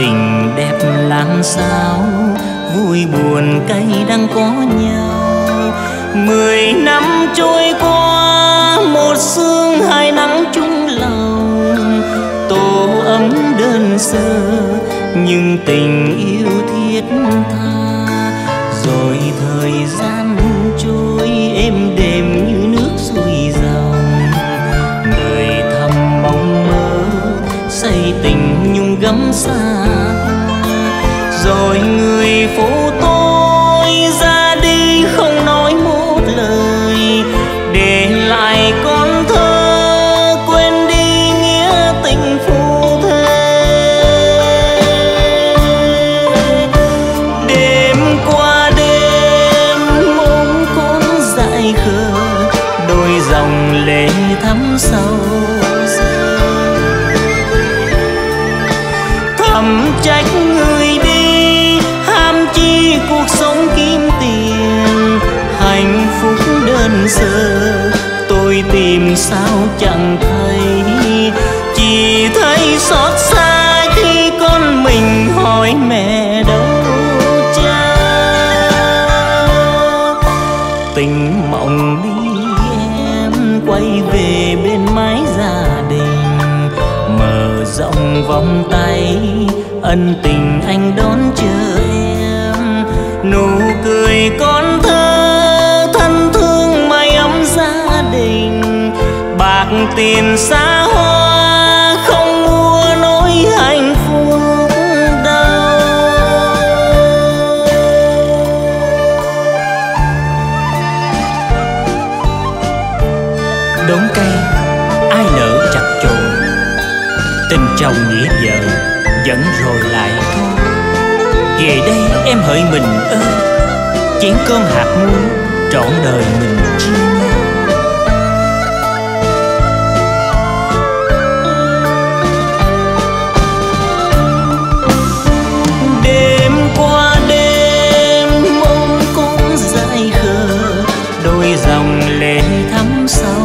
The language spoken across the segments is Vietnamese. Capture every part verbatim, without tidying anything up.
tình đẹp làm sao, vui buồn cay đắng có nhau. Mười năm trôi qua, một sương hai nắng chung lòng, tổ ấm đơn sơ nhưng tình yêu thiết tha. Rồi thời gian trôi êm đềm như nước xuôi dòng, người thầm mong mơ say tình nhung gấm xa. Rồi người phố tôi ra đi không nói một lời, để lại con thơ quên đi nghĩa tình phu thê. Đêm qua đêm mong con dại khờ, đôi dòng lệ thắm sâu. Thầm trách người đi ham chi cuộc sống kiếm tiền, hạnh phúc đơn sơ tôi tìm sao chẳng thấy. Chỉ thấy xót xa khi con mình hỏi mẹ đâu cha. Tình mộng đi em quay về bên mái gia đình, mở rộng vòng tay ân tình anh đón chờ em. Nụ cười con thơ thân thương mái ấm gia đình, bạc tiền xa hoa không mua nỗi hạnh phúc đâu. Đống cây ai nở chặt chội, tình chồng nghĩa vợ vẫn rồi lại thôi. Về đây em hỡi mình ơi, chén cơm hạt muối trọn đời mình chia nhau. Đêm qua đêm mong con dại khờ, đôi dòng lệ thắm sâu.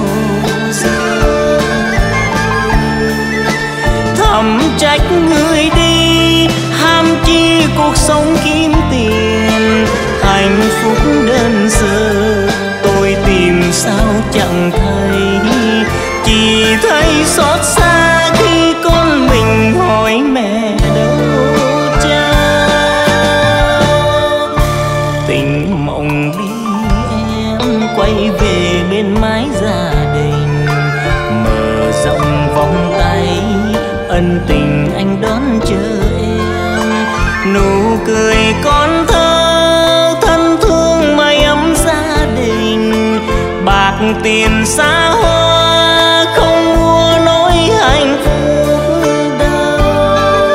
Thầm trách người đi ham chi cuộc sống kiếm tiền, hạnh phúc đơn sơ tôi tìm sao chẳng thấy. Chỉ thấy xót xa khi con mình hỏi mẹ đâu cha. Tình mộng đi em quay về bên mái gia đình, mở rộng vòng tay ân tình anh đón chờ em. Nụ cười con thơ thân thương mái ấm gia đình, bạc tiền xa hoa không mua nỗi hạnh phúc đâu.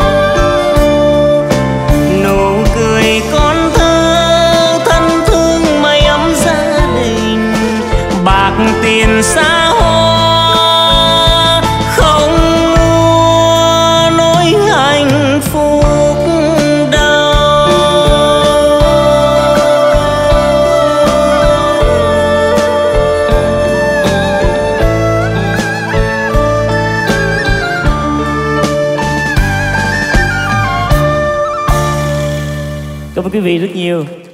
Nụ cười con thơ thân thương mái ấm gia đình, bạc tiền xa hoa Cảm ơn quý vị rất nhiều.